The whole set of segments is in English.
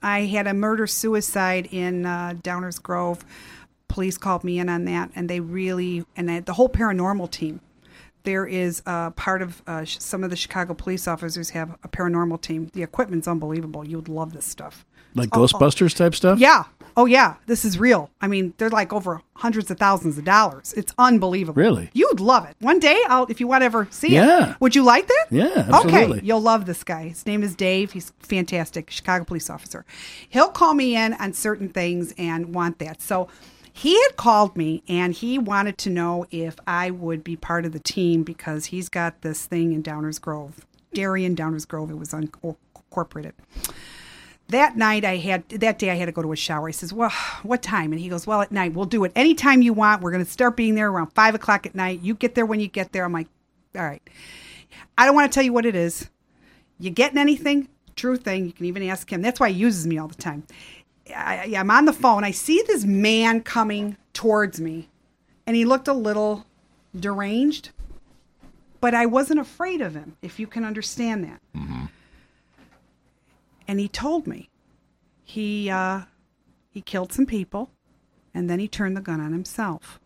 I had a murder-suicide in Downers Grove. Police called me in on that, and the whole paranormal team. There is part of some of the Chicago police officers have a paranormal team. The equipment's unbelievable. You would love this stuff. Like Ghostbusters type stuff? Yeah. Oh, yeah. This is real. I mean, they're like over hundreds of thousands of dollars. It's unbelievable. Really? You'd love it. One day, if you want to ever see Yeah. it. Would you like that? Yeah, absolutely. Okay. You'll love this guy. His name is Dave. He's fantastic. Chicago police officer. He'll call me in on certain things and want that. So he had called me and he wanted to know if I would be part of the team because he's got this thing in Downers Grove. Dairy in Downers Grove. It was unincorporated. That day I had to go to a shower. I says, well, what time? And he goes, well, at night. We'll do it anytime you want. We're going to start being there around 5 o'clock at night. You get there when you get there. I'm like, all right. I don't want to tell you what it is. You getting anything? True thing. You can even ask him. That's why he uses me all the time. I'm on the phone. I see this man coming towards me, and he looked a little deranged, but I wasn't afraid of him, if you can understand that. Mm-hmm. And he told me he killed some people, and then he turned the gun on himself.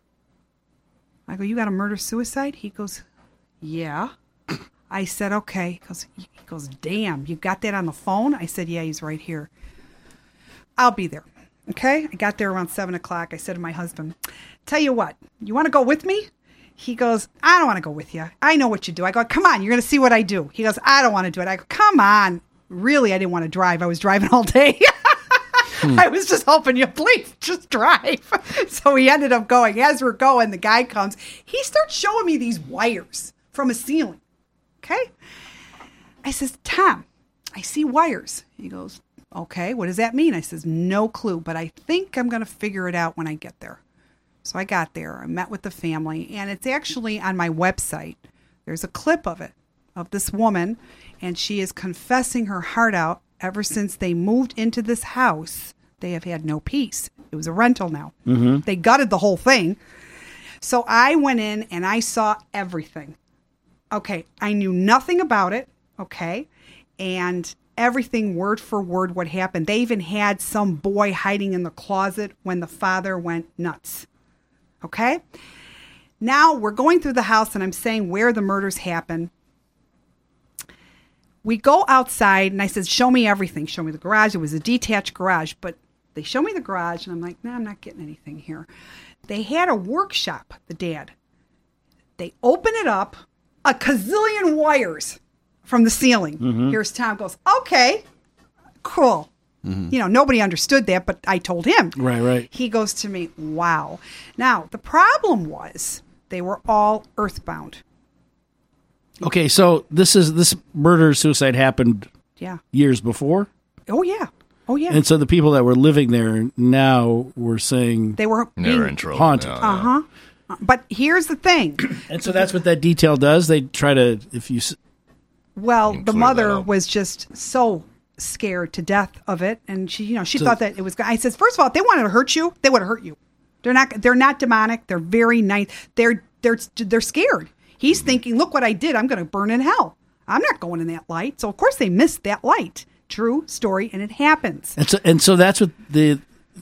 I go, you got a murder-suicide? He goes, yeah. I said, okay. He goes, damn, you got that on the phone? I said, yeah, he's right here. I'll be there. Okay? I got there around 7 o'clock. I said to my husband, tell you what, you want to go with me? He goes, I don't want to go with you. I know what you do. I go, come on, you're going to see what I do. He goes, I don't want to do it. I go, come on. Really, I didn't want to drive. I was driving all day. I was just hoping you please just drive. So we ended up going. As we're going, the guy comes. He starts showing me these wires from a ceiling. Okay? I says, Tom, I see wires. He goes, okay, what does that mean? I says, no clue, but I think I'm going to figure it out when I get there. So I got there. I met with the family, and it's actually on my website. There's a clip of it, of this woman, and she is confessing her heart out. Ever since they moved into this house, they have had no peace. It was a rental now. Mm-hmm. They gutted the whole thing. So I went in and I saw everything. Okay, I knew nothing about it, okay, and everything word for word what happened. They even had some boy hiding in the closet when the father went nuts, okay? Now we're going through the house and I'm saying where the murders happened. We go outside, and I said, show me everything. Show me the garage. It was a detached garage, but they show me the garage, and I'm like, no, I'm not getting anything here. They had a workshop, the dad. They open it up, a gazillion wires from the ceiling. Mm-hmm. Here's Tom goes, okay, cool. Mm-hmm. You know, nobody understood that, but I told him. Right. He goes to me, wow. Now, the problem was they were all earthbound. Okay, so this murder-suicide happened years before? Oh, yeah. And so the people that were living there now were saying they were in trouble. Haunted. Uh-huh. But here's the thing. And so that's what that detail does? They try to, Well, the mother was just so scared to death of it, and she thought that it was. I said, first of all, if they wanted to hurt you, they would have hurt you. They're not demonic. They're very nice. They're scared. He's thinking, look what I did. I'm going to burn in hell. I'm not going in that light. So, of course, they missed that light. True story, and it happens. And so that's what the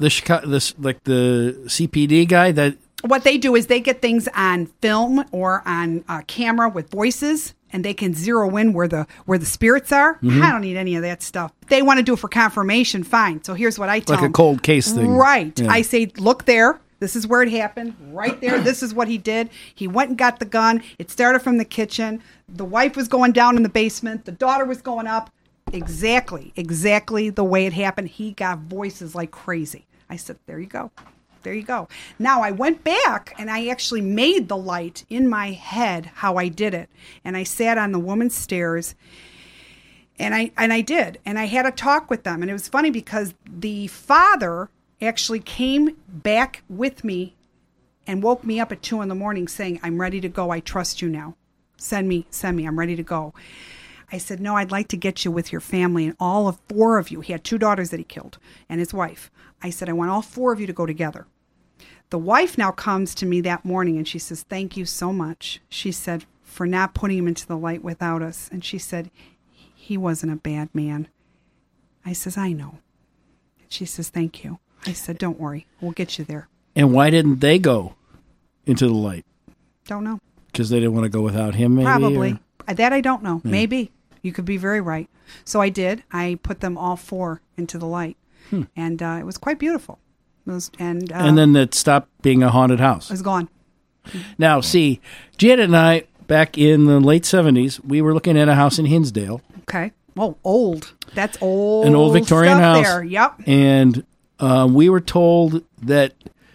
CPD guy that... What they do is they get things on film or on camera with voices, and they can zero in where the spirits are. Mm-hmm. I don't need any of that stuff. If they want to do it for confirmation, fine. So here's what I tell them. Like a cold case thing. Right. Yeah. I say, look there. This is where it happened. Right there. This is what he did. He went and got the gun. It started from the kitchen. The wife was going down in the basement. The daughter was going up. Exactly the way it happened. He got voices like crazy. I said, there you go. Now I went back and I actually made the light in my head how I did it. And I sat on the woman's stairs and I did. And I had a talk with them. And it was funny because the father actually came back with me and woke me up at 2 a.m. saying, I'm ready to go. I trust you now. Send me. I'm ready to go. I said, no, I'd like to get you with your family and all of 4 of you. He had 2 daughters that he killed and his wife. I said, I want all 4 of you to go together. The wife now comes to me that morning and she says, thank you so much. She said, for not putting him into the light without us. And she said, he wasn't a bad man. I says, I know. She says, thank you. I said, don't worry. We'll get you there. And why didn't they go into the light? Don't know. Because they didn't want to go without him, maybe? Probably. That I don't know. Maybe. You could be very right. So I did. I put them all 4 into the light. And it was quite beautiful. And then it stopped being a haunted house. it was gone. Now, see, Janet and I, back in the late 70s, we were looking at a house in Hinsdale. Okay. Oh, old. That's old. An old Victorian stuff house. there. Yep. And we were told that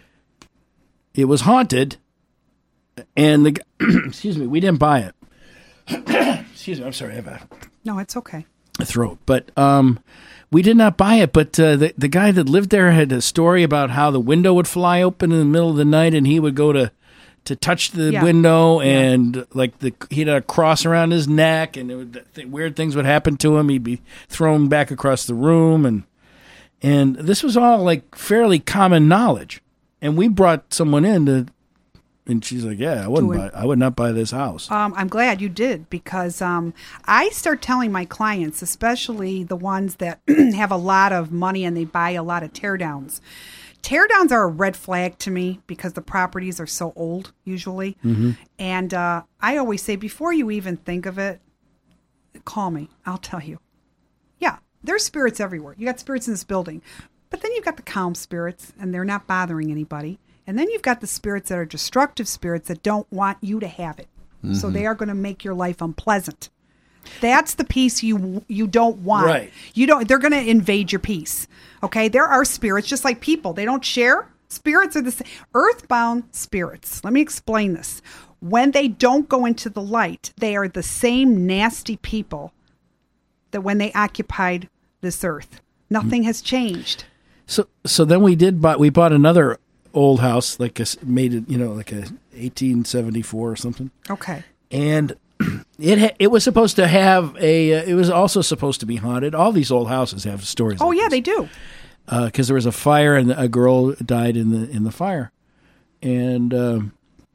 it was haunted, and the excuse me, we didn't buy it. Excuse me, I'm sorry, I have No, it's okay. a throat. But we did not buy it. But the guy that lived there had a story about how the window would fly open in the middle of the night, and he would go to touch the window, and he'd have a cross around his neck, and weird things would happen to him. He'd be thrown back across the room, and this was all like fairly common knowledge. And we brought someone in and she's like, "Yeah, I would not buy this house." I'm glad you did, because I start telling my clients, especially the ones that have a lot of money and they buy a lot of teardowns. Teardowns are a red flag to me because the properties are so old usually. Mm-hmm. And I always say, before you even think of it, call me. I'll tell you. Yeah, there's spirits everywhere. You got spirits in this building. But then you've got the calm spirits, and they're not bothering anybody. And then you've got the spirits that are destructive spirits that don't want you to have it. Mm-hmm. So they are going to make your life unpleasant. That's the peace you don't want. Right. They're going to invade your peace. Okay? There are spirits just like people. They don't share. Spirits are the same. Earthbound spirits. Let me explain this. When they don't go into the light, they are the same nasty people that when they occupied this earth. Nothing has changed. So then we bought another old house, like made it, like a 1874 or something. Okay. And it was supposed to have it was also supposed to be haunted. All these old houses have stories. Oh, like yeah, this. they do. Because there was a fire and a girl died in the fire, and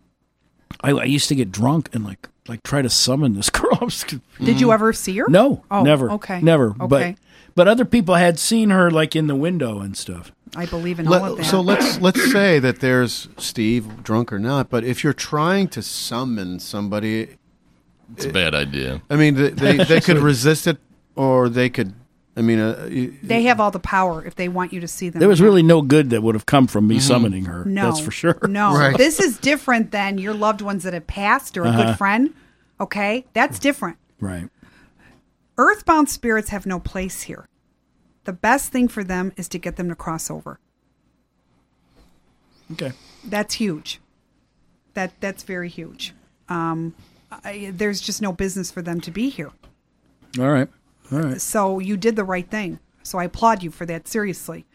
I used to get drunk and like try to summon this girl. Did you ever see her? No, oh, never. Okay, never. Okay. But other people had seen her like in the window and stuff. I believe in all of that. So let's say that there's Steve, drunk or not, but if you're trying to summon somebody, it's a bad idea. I mean, they could resist it, or they could. I mean, they have all the power if they want you to see them. There was really no good that would have come from me summoning her. No, that's for sure. No, right. This is different than your loved ones that have passed or a good friend. Okay, that's different. Right. Earthbound spirits have no place here. The best thing for them is to get them to cross over. Okay. That's huge. That's very huge. There's just no business for them to be here. All right. So you did the right thing. So I applaud you for that, seriously.